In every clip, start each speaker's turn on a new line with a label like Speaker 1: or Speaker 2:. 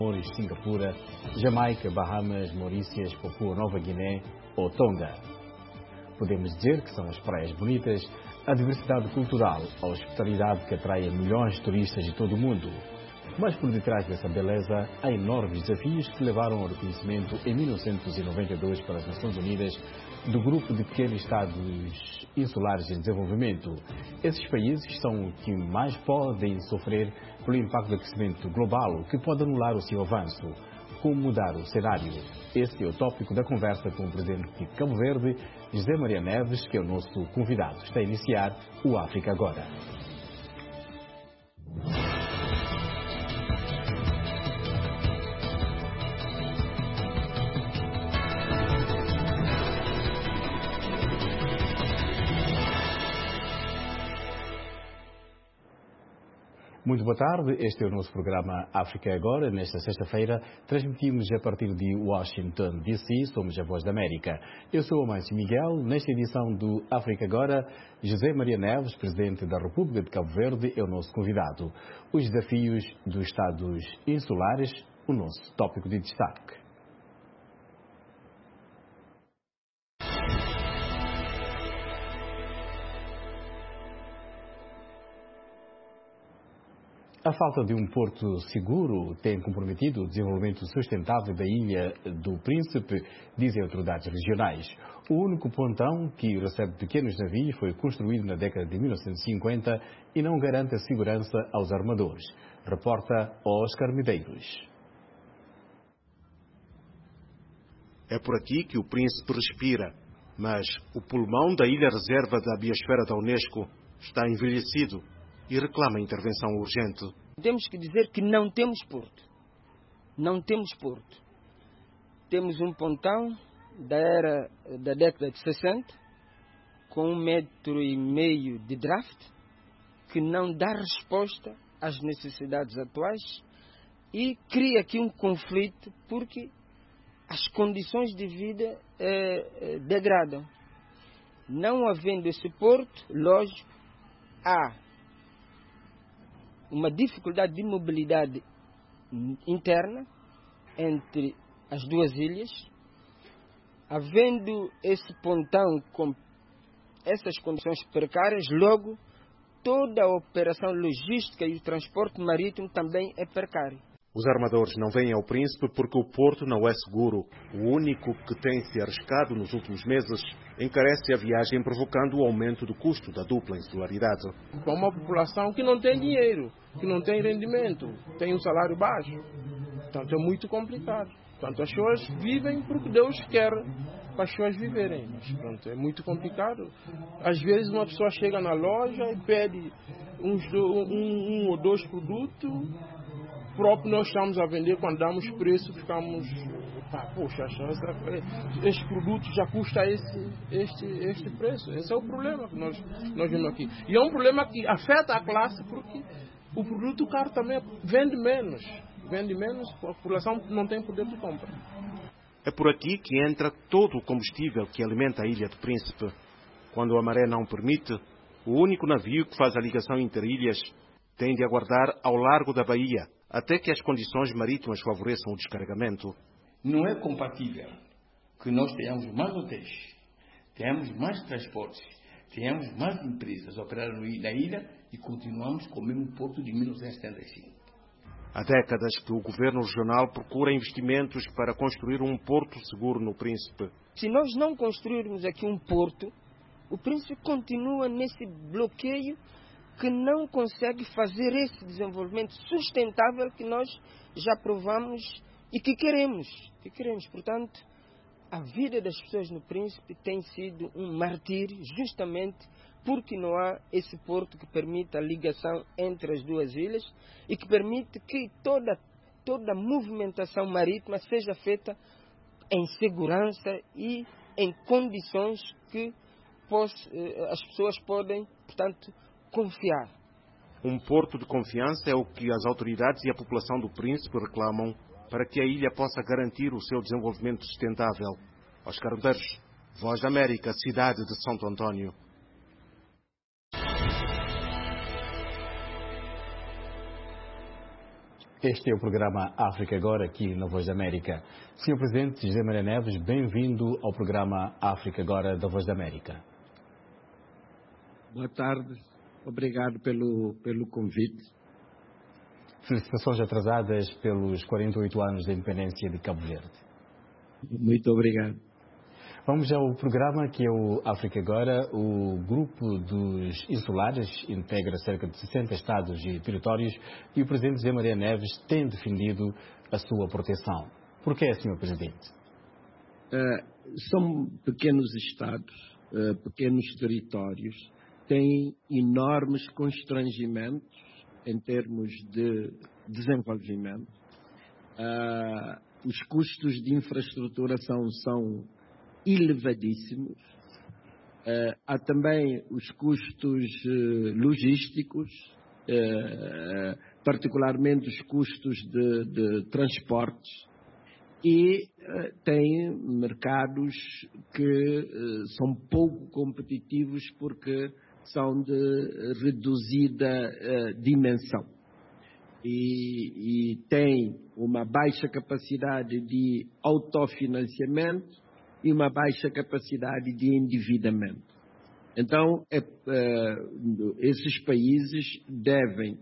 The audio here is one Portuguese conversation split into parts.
Speaker 1: Comores, Singapura, Jamaica, Bahamas, Maurícias, Papua Nova Guiné ou Tonga. Podemos dizer que são as praias bonitas, a diversidade cultural, a hospitalidade que atrai milhões de turistas de todo o mundo. Mas por detrás dessa beleza, há enormes desafios que levaram ao reconhecimento em 1992 pelas Nações Unidas do Grupo de Pequenos Estados Insulares em Desenvolvimento. Esses países são os que mais podem sofrer pelo impacto do aquecimento global, que pode anular o seu avanço. Como mudar o cenário? Este é o tópico da conversa com o presidente de Cabo Verde, José Maria Neves, que é o nosso convidado. Está a iniciar o África Agora. Muito boa tarde, este é o nosso programa África Agora. Nesta sexta-feira transmitimos a partir de Washington, D.C., somos a Voz da América. Eu sou o Márcio Miguel. Nesta edição do África Agora, José Maria Neves, Presidente da República de Cabo Verde, é o nosso convidado. Os desafios dos Estados Insulares, o nosso tópico de destaque. A falta de um porto seguro tem comprometido o desenvolvimento sustentável da Ilha do Príncipe, dizem autoridades regionais. O único pontão que recebe pequenos navios foi construído na década de 1950 e não garante a segurança aos armadores. Reporta Oscar Medeiros.
Speaker 2: É por aqui que o Príncipe respira, mas o pulmão da ilha reserva da biosfera da Unesco está envelhecido e reclama intervenção urgente.
Speaker 3: Temos que dizer que não temos porto. Não temos porto. Temos um pontão da década de 60, com 1,5 metro de draft, que não dá resposta às necessidades atuais e cria aqui um conflito porque as condições de vida degradam. Não havendo esse porto, lógico, há uma dificuldade de mobilidade interna entre as duas ilhas. Havendo esse pontão com essas condições precárias, logo toda a operação logística e o transporte marítimo também é precário.
Speaker 2: Os armadores não vêm ao Príncipe porque o porto não é seguro. O único que tem se arriscado nos últimos meses encarece a viagem, provocando o aumento do custo da dupla insularidade.
Speaker 4: Para uma população que não tem dinheiro, que não tem rendimento, tem um salário baixo. Portanto, é muito complicado. Portanto, as pessoas vivem porque Deus quer para as pessoas viverem. Mas, pronto, é muito complicado. Às vezes uma pessoa chega na loja e pede um ou dois produtos. Próprio nós estamos a vender, quando damos preço, ficamos, poxa, este produto já custa este preço. Esse é o problema que nós vemos aqui. E é um problema que afeta a classe, porque o produto caro também vende menos, a população não tem poder de compra.
Speaker 2: É por aqui que entra todo o combustível que alimenta a Ilha do Príncipe. Quando a maré não permite, o único navio que faz a ligação interilhas tem de aguardar ao largo da baía, até que as condições marítimas favoreçam o descarregamento.
Speaker 5: Não é compatível que nós tenhamos mais hotéis, tenhamos mais transportes, tenhamos mais empresas operando na ilha e continuamos com o mesmo porto de 1975.
Speaker 2: Há décadas que o governo regional procura investimentos para construir um porto seguro no Príncipe.
Speaker 3: Se nós não construirmos aqui um porto, o Príncipe continua nesse bloqueio que não consegue fazer esse desenvolvimento sustentável que nós já provamos e que queremos. Portanto, a vida das pessoas no Príncipe tem sido um martírio justamente porque não há esse porto que permita a ligação entre as duas ilhas e que permite que toda a movimentação marítima seja feita em segurança e em condições que as pessoas podem, portanto, confiar.
Speaker 2: Um porto de confiança é o que as autoridades e a população do Príncipe reclamam para que a ilha possa garantir o seu desenvolvimento sustentável. Oscar Medeiros, Voz da América, cidade de Santo Antônio.
Speaker 1: Este é o programa África Agora, aqui na Voz da América. Sr. Presidente José Maria Neves, bem-vindo ao programa África Agora da Voz da América.
Speaker 6: Boa tarde, obrigado pelo convite.
Speaker 1: Felicitações atrasadas pelos 48 anos da independência de Cabo Verde.
Speaker 6: Muito obrigado.
Speaker 1: Vamos ao programa que é o África Agora. O grupo dos insulares integra cerca de 60 estados e territórios e o Presidente José Maria Neves tem defendido a sua proteção. Por que, Sr. Presidente?
Speaker 6: São pequenos estados, pequenos territórios, têm enormes constrangimentos em termos de desenvolvimento. Os custos de infraestrutura são elevadíssimos. Há também os custos logísticos, particularmente os custos de transportes, e tem mercados que são pouco competitivos porque são de reduzida dimensão e tem uma baixa capacidade de autofinanciamento e uma baixa capacidade de endividamento. Então, esses países devem,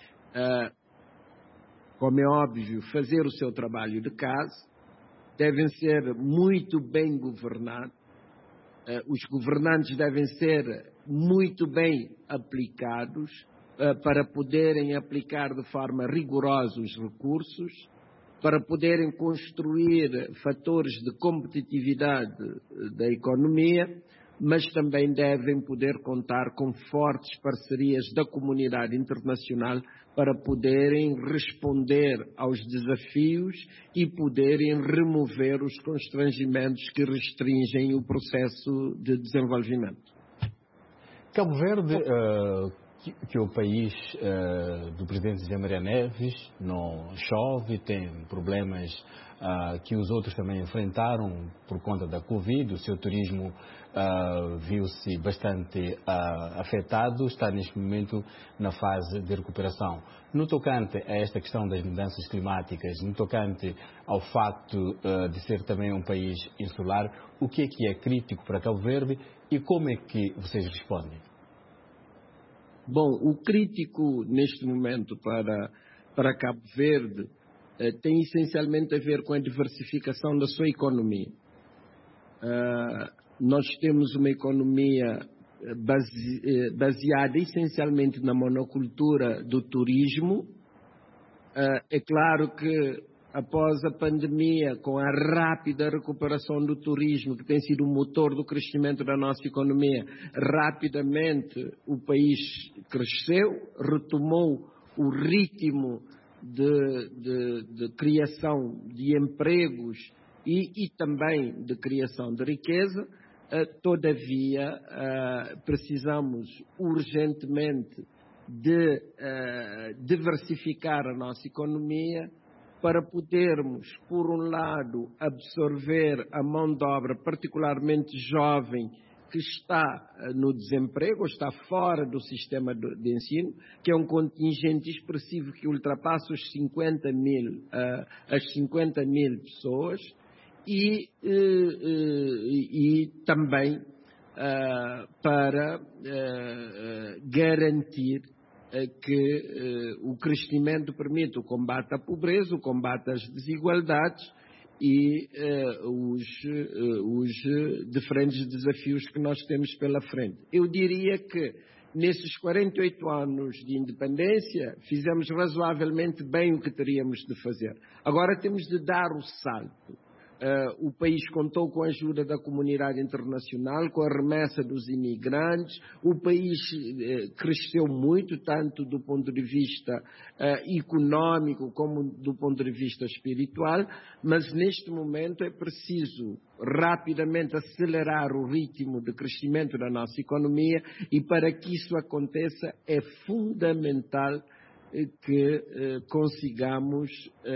Speaker 6: como é óbvio, fazer o seu trabalho de casa, devem ser muito bem governados, os governantes devem ser muito bem aplicados para poderem aplicar de forma rigorosa os recursos, para poderem construir fatores de competitividade da economia, mas também devem poder contar com fortes parcerias da comunidade internacional para poderem responder aos desafios e poderem remover os constrangimentos que restringem o processo de desenvolvimento.
Speaker 1: Cabo Verde, que é o país do Presidente José Maria Neves, não chove, tem problemas que os outros também enfrentaram por conta da Covid, o seu turismo viu-se bastante afetado, está neste momento na fase de recuperação. No tocante a esta questão das mudanças climáticas, no tocante ao facto de ser também um país insular, o que é crítico para Cabo Verde e como é que vocês respondem?
Speaker 6: Bom, o crítico neste momento para Cabo Verde tem essencialmente a ver com a diversificação da sua economia. Nós temos uma economia baseada essencialmente na monocultura do turismo. É claro que após a pandemia, com a rápida recuperação do turismo, que tem sido o motor do crescimento da nossa economia, rapidamente o país cresceu, retomou o ritmo de criação de empregos e também de criação de riqueza. Todavia, precisamos urgentemente de diversificar a nossa economia para podermos, por um lado, absorver a mão de obra, particularmente jovem, que está no desemprego, está fora do sistema de ensino, que é um contingente expressivo que ultrapassa os 50 mil pessoas, e também para garantir que o crescimento permite o combate à pobreza, o combate às desigualdades e os diferentes desafios que nós temos pela frente. Eu diria que nesses 48 anos de independência fizemos razoavelmente bem o que teríamos de fazer. Agora temos de dar o salto. O país contou com a ajuda da comunidade internacional, com a remessa dos imigrantes. O país cresceu muito, tanto do ponto de vista econômico como do ponto de vista espiritual, mas neste momento é preciso rapidamente acelerar o ritmo de crescimento da nossa economia, e para que isso aconteça é fundamental que consigamos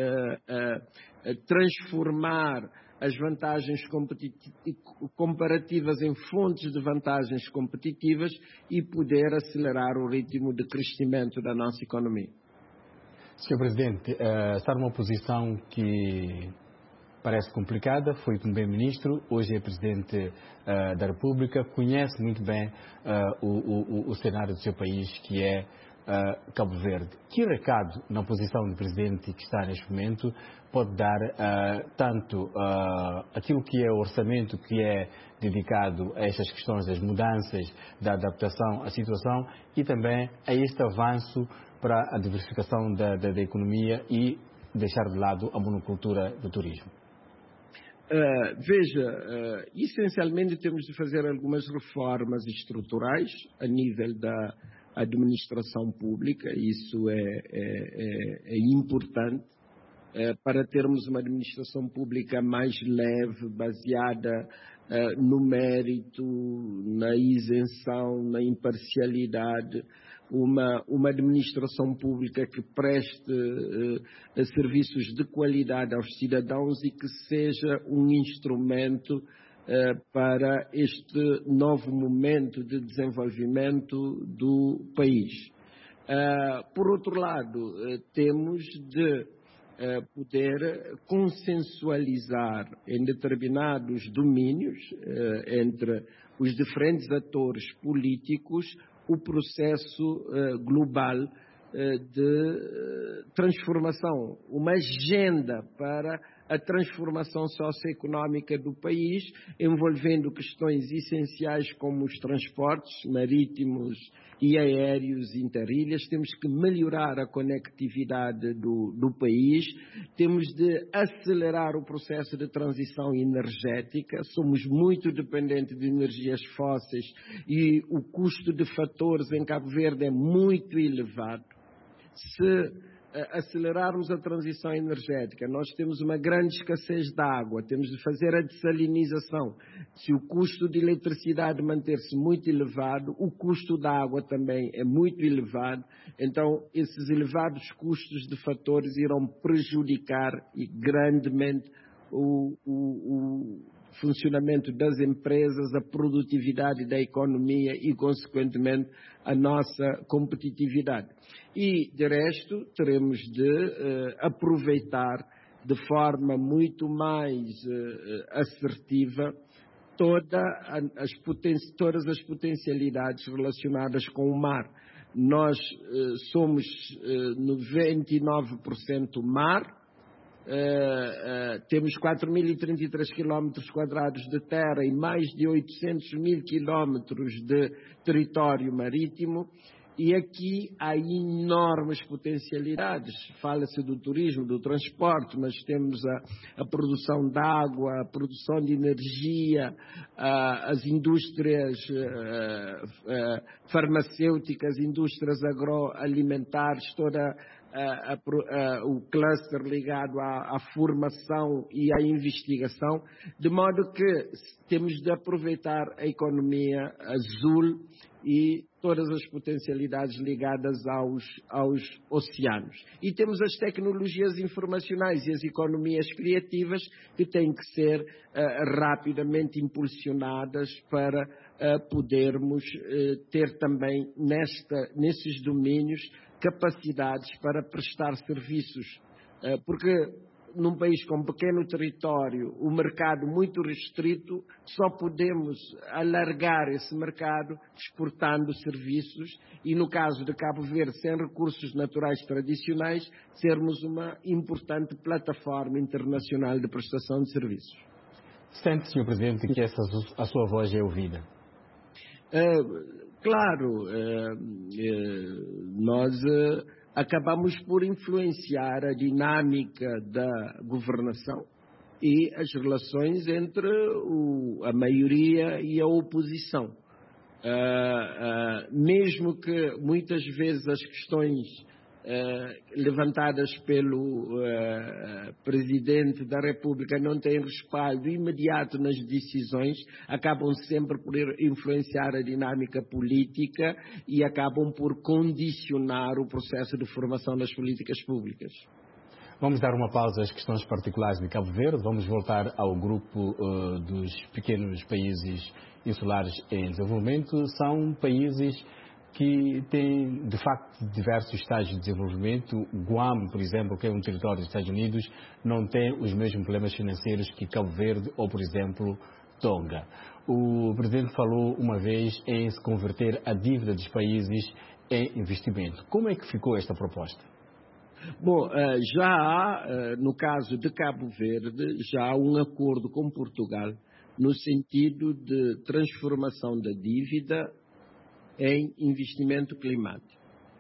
Speaker 6: transformar as vantagens comparativas em fontes de vantagens competitivas e poder acelerar o ritmo de crescimento da nossa economia.
Speaker 1: Sr. Presidente, está numa posição que parece complicada, foi Primeiro-Ministro, hoje é Presidente da República, conhece muito bem o cenário do seu país, que é Cabo Verde. Que recado, na posição de Presidente que está neste momento, pode dar tanto aquilo que é o orçamento que é dedicado a estas questões das mudanças, da adaptação à situação e também a este avanço para a diversificação da economia e deixar de lado a monocultura do turismo?
Speaker 6: Veja, essencialmente temos de fazer algumas reformas estruturais a nível da administração pública, isso é importante para termos uma administração pública mais leve, baseada no mérito, na isenção, na imparcialidade, uma administração pública que preste serviços de qualidade aos cidadãos e que seja um instrumento para este novo momento de desenvolvimento do país. Por outro lado, temos de poder consensualizar em determinados domínios entre os diferentes atores políticos o processo global de transformação, uma agenda para a transformação socioeconómica do país, envolvendo questões essenciais como os transportes marítimos e aéreos interilhas. Temos que melhorar a conectividade do país, temos de acelerar o processo de transição energética. Somos muito dependentes de energias fósseis e o custo de fatores em Cabo Verde é muito elevado. Se acelerarmos a transição energética, nós temos uma grande escassez de água, temos de fazer a dessalinização. Se o custo de eletricidade manter-se muito elevado, o custo da água também é muito elevado, então esses elevados custos de fatores irão prejudicar grandemente o funcionamento das empresas, a produtividade da economia e, consequentemente, a nossa competitividade. E, de resto, teremos de aproveitar de forma muito mais assertiva todas as potencialidades relacionadas com o mar. Nós somos 99% mar. Temos 4.033 quilómetros quadrados de terra e mais de 800.000 quilómetros de território marítimo, e aqui há enormes potencialidades. Fala-se do turismo, do transporte, mas temos a produção de água, a produção de energia, as indústrias farmacêuticas, indústrias agroalimentares, o cluster ligado à formação e à investigação, de modo que temos de aproveitar a economia azul e todas as potencialidades ligadas aos oceanos. E temos as tecnologias informacionais e as economias criativas que têm que ser rapidamente impulsionadas para podermos ter também nesses domínios capacidades para prestar serviços, porque num país com pequeno território, o mercado muito restrito, só podemos alargar esse mercado exportando serviços e, no caso de Cabo Verde, sem recursos naturais tradicionais, sermos uma importante plataforma internacional de prestação de serviços.
Speaker 1: Sente, Sr. Presidente, que a sua voz é ouvida?
Speaker 6: Claro, nós acabamos por influenciar a dinâmica da governação e as relações entre a maioria e a oposição. Mesmo que muitas vezes as questões levantadas pelo Presidente da República não têm respaldo imediato nas decisões, acabam sempre por influenciar a dinâmica política e acabam por condicionar o processo de formação das políticas públicas.
Speaker 1: Vamos dar uma pausa às questões particulares de Cabo Verde, vamos voltar ao grupo dos pequenos países insulares em desenvolvimento. São países que tem, de facto, diversos estágios de desenvolvimento. Guam, por exemplo, que é um território dos Estados Unidos, não tem os mesmos problemas financeiros que Cabo Verde ou, por exemplo, Tonga. O Presidente falou uma vez em se converter a dívida dos países em investimento. Como é que ficou esta proposta?
Speaker 6: Bom, já há, no caso de Cabo Verde, já há um acordo com Portugal no sentido de transformação da dívida em investimento climático.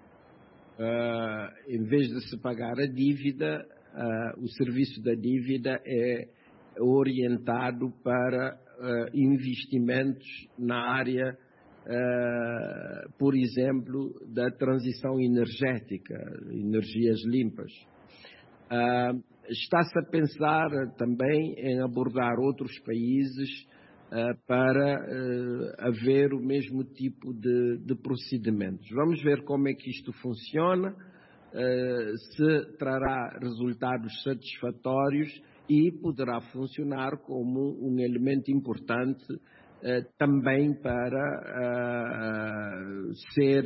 Speaker 6: Em vez de se pagar a dívida, o serviço da dívida é orientado para investimentos na área, por exemplo, da transição energética, energias limpas. Está-se a pensar também em abordar outros países para haver o mesmo tipo de procedimentos. Vamos ver como é que isto funciona, se trará resultados satisfatórios e poderá funcionar como um elemento importante também para ser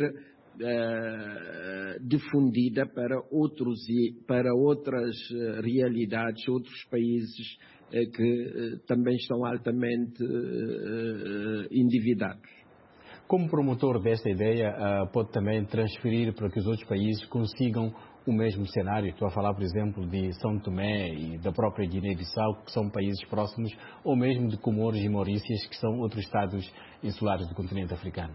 Speaker 6: difundida para outras realidades, outros países que também estão altamente endividados.
Speaker 1: Como promotor desta ideia, pode também transferir para que os outros países consigam o mesmo cenário? Estou a falar, por exemplo, de São Tomé e da própria Guiné-Bissau, que são países próximos, ou mesmo de Comores e Maurícias, que são outros estados insulares do continente africano.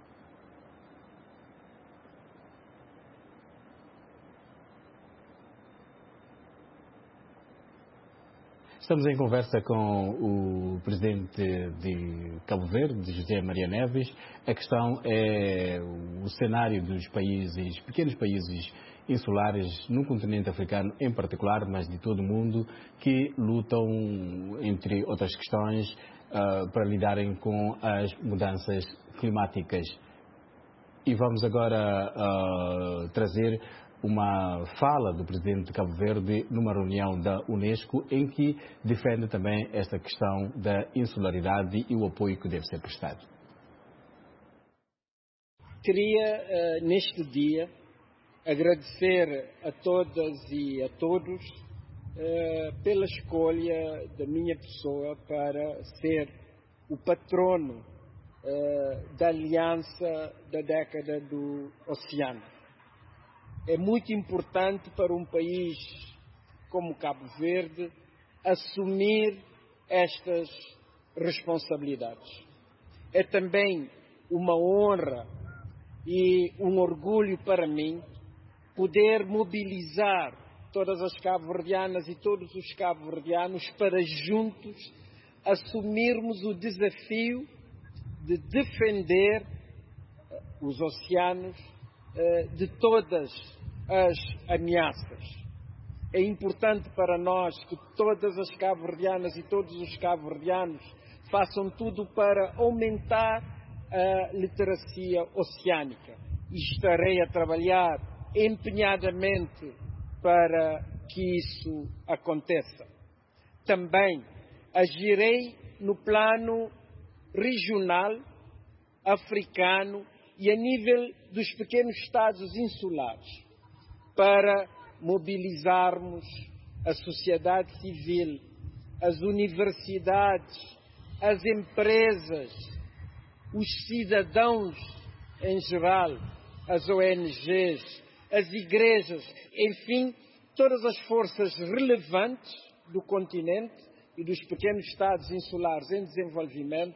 Speaker 1: Estamos em conversa com o presidente de Cabo Verde, José Maria Neves. A questão é o cenário dos países, pequenos países insulares no continente africano em particular, mas de todo o mundo, que lutam, entre outras questões, para lidarem com as mudanças climáticas. E vamos agora trazer uma fala do presidente de Cabo Verde numa reunião da Unesco, em que defende também esta questão da insularidade e o apoio que deve ser prestado.
Speaker 3: Queria, neste dia, agradecer a todas e a todos pela escolha da minha pessoa para ser o patrono da Aliança da Década do Oceano. É muito importante para um país como Cabo Verde assumir estas responsabilidades. É também uma honra e um orgulho para mim poder mobilizar todas as cabo-verdianas e todos os cabo-verdianos para juntos assumirmos o desafio de defender os oceanos de todas as ameaças. É importante para nós que todas as cabo-verdianas e todos os cabo-verdianos façam tudo para aumentar a literacia oceânica. E estarei a trabalhar empenhadamente para que isso aconteça. Também agirei no plano regional, africano e a nível dos pequenos estados insulares, para mobilizarmos a sociedade civil, as universidades, as empresas, os cidadãos em geral, as ONGs, as igrejas, enfim, todas as forças relevantes do continente e dos pequenos estados insulares em desenvolvimento,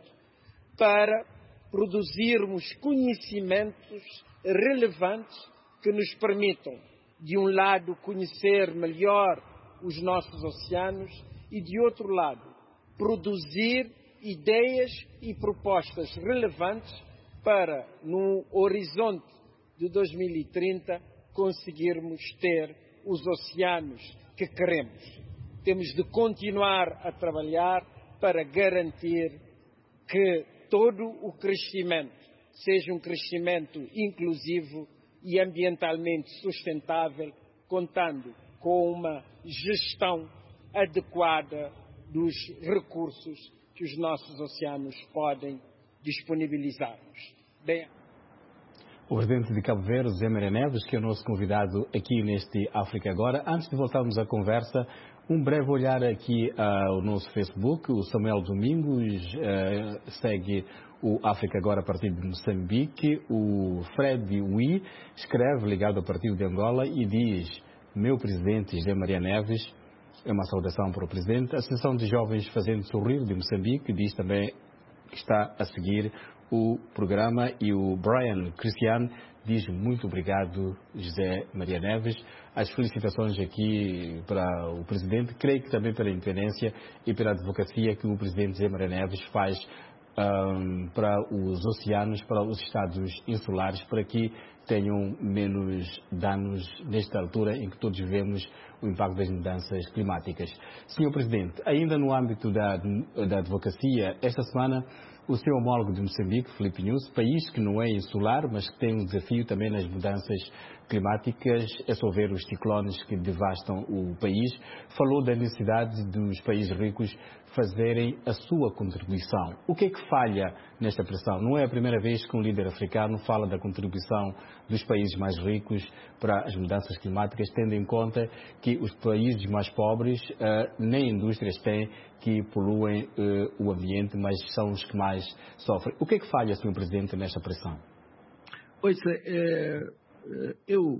Speaker 3: para produzirmos conhecimentos relevantes que nos permitam, de um lado, conhecer melhor os nossos oceanos e, de outro lado, produzir ideias e propostas relevantes para, no horizonte de 2030, conseguirmos ter os oceanos que queremos. Temos de continuar a trabalhar para garantir que todo o crescimento seja um crescimento inclusivo e ambientalmente sustentável, contando com uma gestão adequada dos recursos que os nossos oceanos podem disponibilizar-nos. Bem,
Speaker 1: O presidente de Cabo Verde, José Maria Neves, que é o nosso convidado aqui neste África Agora. Antes de voltarmos à conversa, um breve olhar aqui ao nosso Facebook. O Samuel Domingos segue o África Agora a partir de Moçambique. O Fred Ui escreve, ligado ao partido de Angola, e diz: meu presidente José Maria Neves, é uma saudação para o presidente. A Associação de Jovens Fazendo Sorrir de Moçambique diz também que está a seguir o programa, e o Brian Cristiano diz: muito obrigado, José Maria Neves. As felicitações aqui para o presidente, creio que também pela independência e pela advocacia que o presidente José Maria Neves faz para os oceanos, para os estados insulares, para que tenham menos danos nesta altura em que todos vemos o impacto das mudanças climáticas. Senhor Presidente, ainda no âmbito da advocacia, esta semana o seu homólogo de Moçambique, Filipe Nunes, país que não é insular, mas que tem um desafio também nas mudanças climáticas, é só ver os ciclones que devastam o país, falou da necessidade dos países ricos fazerem a sua contribuição. O que é que falha nesta pressão? Não é a primeira vez que um líder africano fala da contribuição dos países mais ricos para as mudanças climáticas, tendo em conta que os países mais pobres nem indústrias têm, que poluem o ambiente, mas são os que mais sofrem. O que é que falha, Sr. Presidente, nesta pressão?
Speaker 6: Pois eu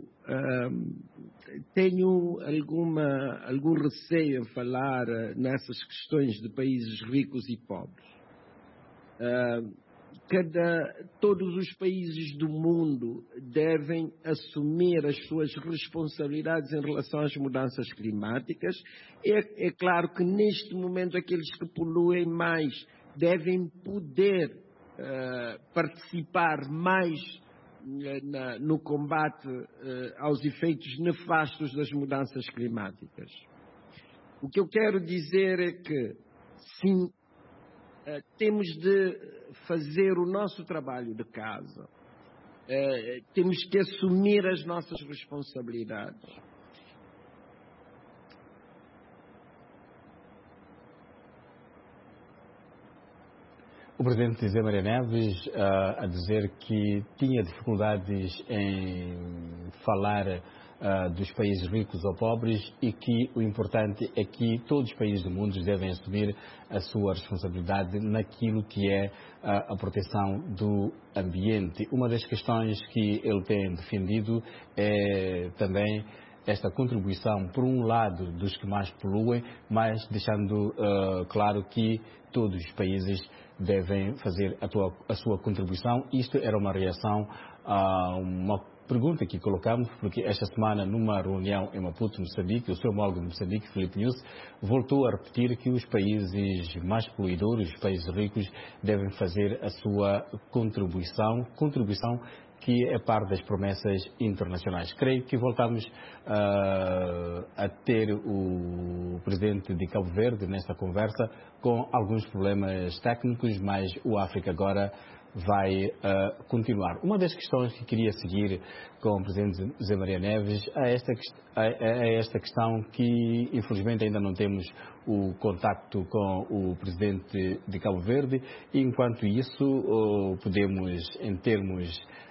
Speaker 6: tenho algum receio em falar nessas questões de países ricos e pobres. Todos os países do mundo devem assumir as suas responsabilidades em relação às mudanças climáticas. É claro que neste momento aqueles que poluem mais devem poder participar mais no combate aos efeitos nefastos das mudanças climáticas. O que eu quero dizer é que, sim, temos de fazer o nosso trabalho de casa, temos que assumir as nossas responsabilidades.
Speaker 1: O presidente José Maria Neves a dizer que tinha dificuldades em falar dos países ricos ou pobres, e que o importante é que todos os países do mundo devem assumir a sua responsabilidade naquilo que é a proteção do ambiente. Uma das questões que ele tem defendido é também esta contribuição, por um lado, dos que mais poluem, mas deixando claro que todos os países devem fazer a sua contribuição. Isto era uma reação a uma pergunta que colocamos, porque esta semana, numa reunião em Maputo, Moçambique, o seu homólogo de Moçambique, Filipe Nunes, voltou a repetir que os países mais poluidores, os países ricos, devem fazer a sua contribuição que é parte das promessas internacionais. Creio que voltamos a ter o presidente de Cabo Verde nesta conversa com alguns problemas técnicos, mas o África Agora vai continuar. Uma das questões que queria seguir com o presidente José Maria Neves é esta questão que, infelizmente, ainda não temos o contacto com o presidente de Cabo Verde, e, enquanto isso, podemos, em termos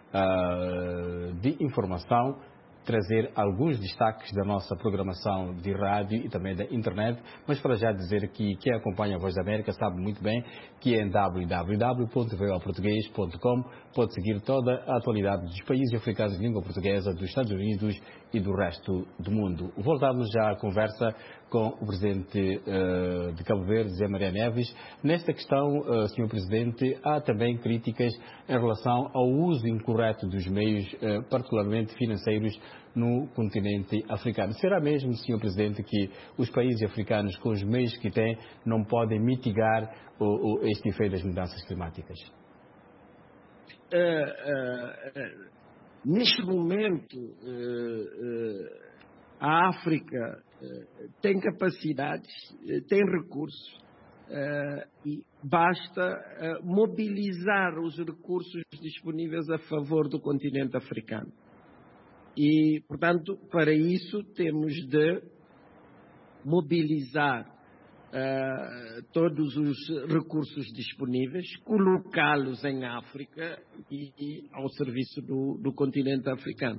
Speaker 1: de informação, trazer alguns destaques da nossa programação de rádio e também da internet, mas para já dizer que quem acompanha a Voz da América sabe muito bem que em www.voaportugues.com pode seguir toda a atualidade dos países africanos de língua portuguesa, dos Estados Unidos e do resto do mundo. Voltamos já à conversa com o presidente de Cabo Verde, José Maria Neves. Nesta questão, Sr. Presidente, há também críticas em relação ao uso incorreto dos meios, particularmente financeiros, no continente africano. Será mesmo, Sr. Presidente, que os países africanos, com os meios que têm, não podem mitigar este efeito das mudanças climáticas?
Speaker 6: Neste momento, a África tem capacidades, tem recursos, e basta mobilizar os recursos disponíveis a favor do continente africano. E, portanto, para isso temos de mobilizar todos os recursos disponíveis, colocá-los em África e ao serviço do continente africano.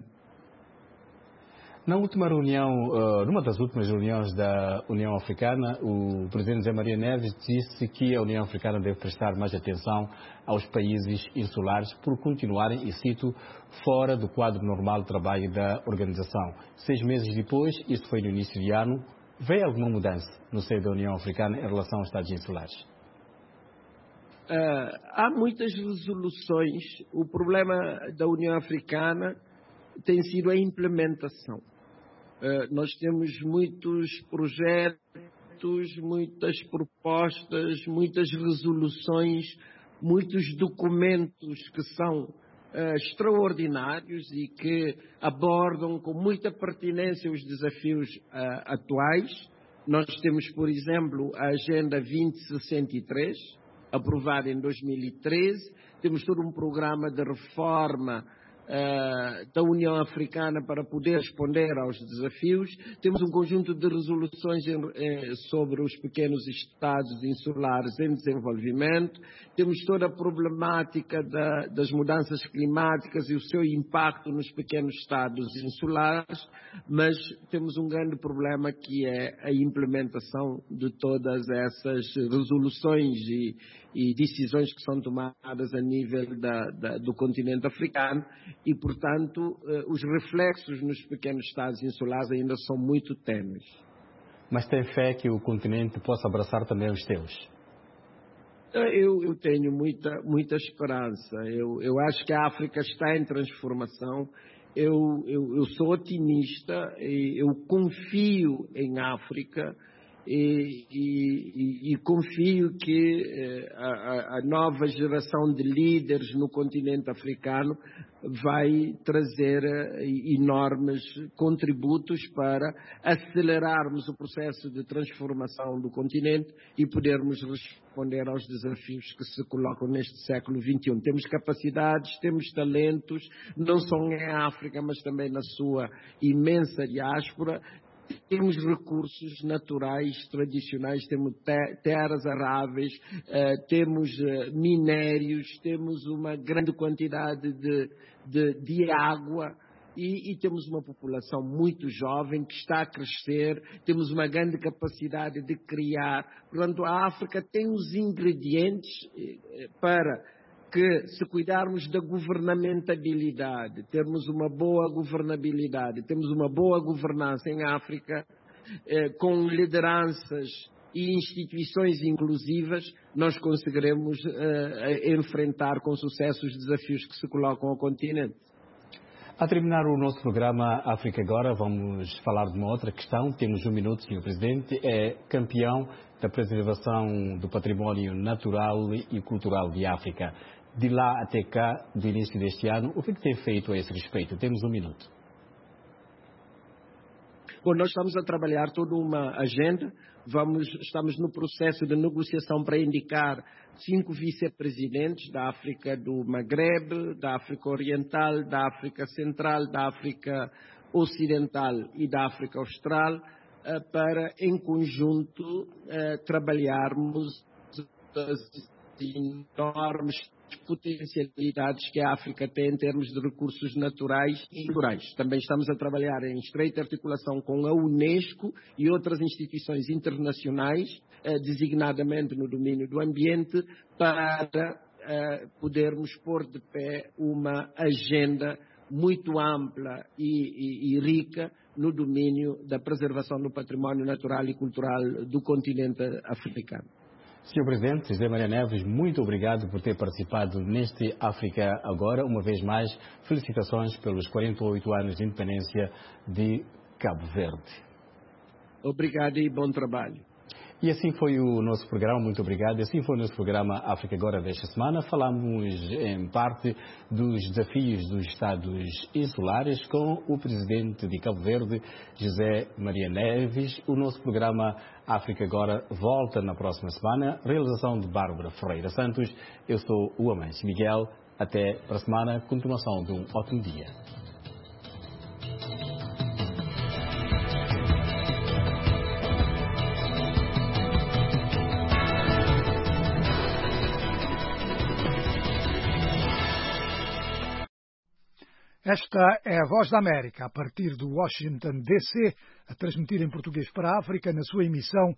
Speaker 1: Numa das últimas reuniões da União Africana, o presidente José Maria Neves disse que a União Africana deve prestar mais atenção aos países insulares por continuarem, e cito, fora do quadro normal de trabalho da organização. 6 meses depois, isso foi no início de ano, vê alguma mudança no seio da União Africana em relação aos Estados insulares?
Speaker 6: Há muitas resoluções. O problema da União Africana tem sido a implementação. Nós temos muitos projetos, muitas propostas, muitas resoluções, muitos documentos que são extraordinários e que abordam com muita pertinência os desafios atuais. Nós temos, por exemplo, a Agenda 2063, aprovada em 2013. Temos todo um programa de reforma da União Africana para poder responder aos desafios. Temos um conjunto de resoluções sobre os pequenos estados insulares em desenvolvimento. Temos toda a problemática das mudanças climáticas e o seu impacto nos pequenos estados insulares, mas temos um grande problema que é a implementação de todas essas resoluções e decisões que são tomadas a nível do continente africano e, portanto, os reflexos nos pequenos estados insulares ainda são muito tênues.
Speaker 1: Mas tem fé que o continente possa abraçar também os seus?
Speaker 6: Eu tenho muita esperança. Eu acho que a África está em transformação. Eu sou otimista, eu confio em África. E confio que a nova geração de líderes no continente africano vai trazer enormes contributos para acelerarmos o processo de transformação do continente e podermos responder aos desafios que se colocam neste século XXI. Temos capacidades, temos talentos, não só em África, mas também na sua imensa diáspora. Temos recursos naturais tradicionais, temos terras aráveis, temos minérios, temos uma grande quantidade de água e temos uma população muito jovem que está a crescer, temos uma grande capacidade de criar. Portanto, a África tem os ingredientes para que, se cuidarmos da governamentabilidade, termos uma boa governabilidade, temos uma boa governança em África, com lideranças e instituições inclusivas, nós conseguiremos enfrentar com sucesso os desafios que se colocam ao continente.
Speaker 1: A terminar o nosso programa África Agora, vamos falar de uma outra questão. Temos 1 minuto, Sr. Presidente. É campeão da preservação do património natural e cultural de África. De lá até cá, do início deste ano, o que tem feito a esse respeito? Temos 1 minuto.
Speaker 6: Bom, nós estamos a trabalhar toda uma agenda. Estamos no processo de negociação para indicar 5 vice-presidentes da África do Magrebe, da África Oriental, da África Central, da África Ocidental e da África Austral, para, em conjunto, trabalharmos as enormes potencialidades que a África tem em termos de recursos naturais e culturais. Também estamos a trabalhar em estreita articulação com a Unesco e outras instituições internacionais, designadamente no domínio do ambiente, para podermos pôr de pé uma agenda muito ampla e rica no domínio da preservação do património natural e cultural do continente africano.
Speaker 1: Sr. Presidente, José Maria Neves, muito obrigado por ter participado neste África Agora. Uma vez mais, felicitações pelos 48 anos de independência de Cabo Verde.
Speaker 6: Obrigado e bom trabalho.
Speaker 1: E assim foi o nosso programa, muito obrigado. Assim foi o nosso programa África Agora desta semana. Falamos em parte dos desafios dos Estados insulares com o presidente de Cabo Verde, José Maria Neves. O nosso programa África Agora volta na próxima semana. Realização de Bárbara Ferreira Santos. Eu sou o Amâncio Miguel. Até para a semana. Continuação de um ótimo dia.
Speaker 7: Esta é a Voz da América, a partir do Washington DC, a transmitir em português para a África, na sua emissão